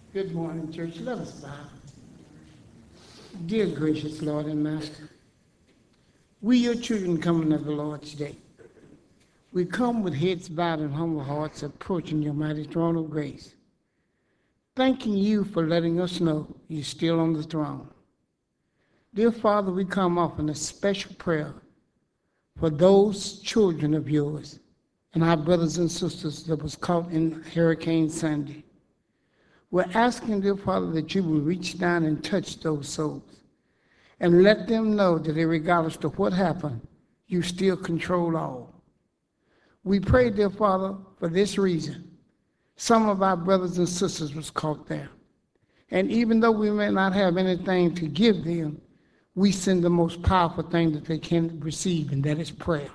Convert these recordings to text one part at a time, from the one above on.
Good morning, church. Let us bow. Dear gracious Lord and Master, we, your children, coming of the Lord's day. We come with heads bowed and humble hearts approaching your mighty throne of grace, thanking you for letting us know you're still on the throne. Dear Father, we come offering a special prayer for those children of yours and our brothers and sisters that was caught in Hurricane Sandy. We're asking, dear Father, that you will reach down and touch those souls and let them know that regardless of what happened, you still control all. We pray, dear Father, for this reason. Some of our brothers and sisters was caught there. And even though we may not have anything to give them, we send the most powerful thing that they can receive, and that is prayer.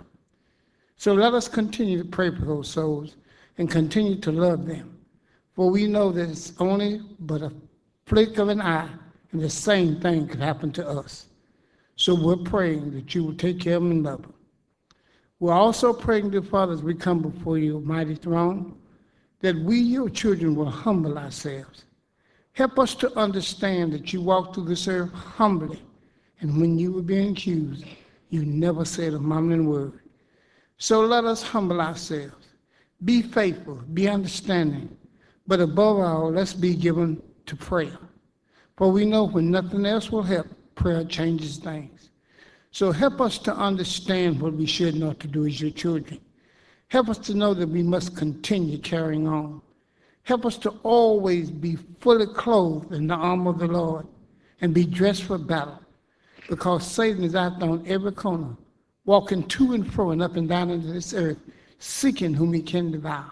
So let us continue to pray for those souls and continue to love them. For we know that it's only but a flick of an eye, and the same thing could happen to us. So we're praying that you will take care of them and love them. We're also praying, dear Father, as we come before your mighty throne, that we, your children, will humble ourselves. Help us to understand that you walked through this earth humbly, and when you were being accused, you never said a mumbling word. So let us humble ourselves. Be faithful, be understanding, but above all, let's be given to prayer. For we know when nothing else will help, prayer changes things. So help us to understand what we should know to do as your children. Help us to know that we must continue carrying on. Help us to always be fully clothed in the armor of the Lord and be dressed for battle, because Satan is out there on every corner, walking to and fro and up and down into this earth, seeking whom he can devour.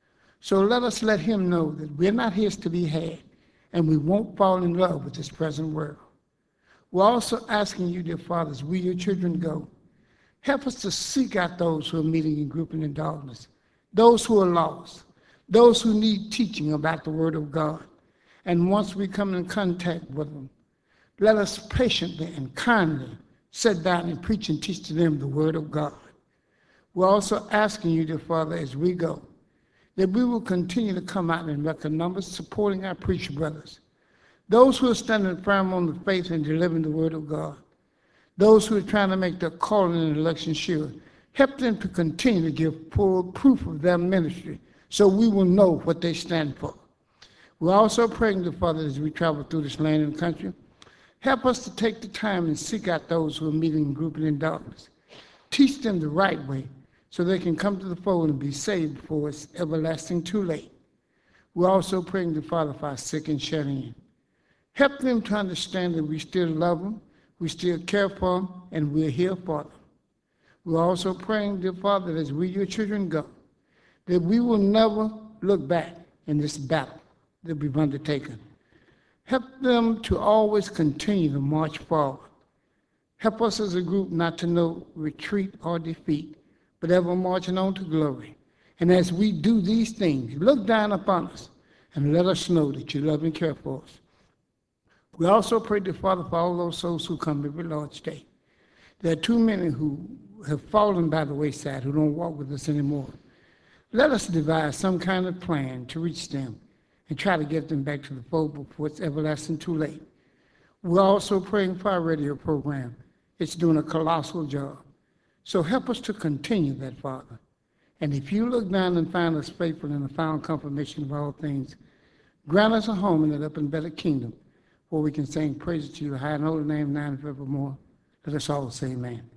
So let him know that we're not his to be had, and we won't fall in love with this present world. We're also asking you, dear Father, as we, your children, go, help us to seek out those who are meeting and grouping in darkness, those who are lost, those who need teaching about the Word of God. And once we come in contact with them, let us patiently and kindly sit down and preach and teach to them the Word of God. We're also asking you, dear Father, as we go, that we will continue to come out in record numbers supporting our preacher brothers, those who are standing firm on the faith and delivering the Word of God, those who are trying to make their calling and election sure. Help them to continue to give full proof of their ministry so we will know what they stand for. We're also praying, dear Father, as we travel through this land and country, help us to take the time and seek out those who are meeting and grouping in darkness. Teach them the right way so they can come to the fold and be saved before it's everlasting too late. We're also praying, dear Father, for our sick and shut in. Help them to understand that we still love them, we still care for them, and we're here for them. We're also praying, dear Father, that as we, your children, go, that we will never look back in this battle that we've undertaken. Help them to always continue to march forward. Help us as a group not to know retreat or defeat, but ever marching on to glory. And as we do these things, look down upon us and let us know that you love and care for us. We also pray, dear Father, for all those souls who come every Lord's Day. There are too many who have fallen by the wayside, who don't walk with us anymore. Let us devise some kind of plan to reach them and try to get them back to the fold before it's everlasting too late. We're also praying for our radio program. It's doing a colossal job. So help us to continue that, Father. And if you look down and find us faithful in the final confirmation of all things, grant us a home in that up and better kingdom, where we can sing praises to your high and holy name now and forevermore. Let us all say amen.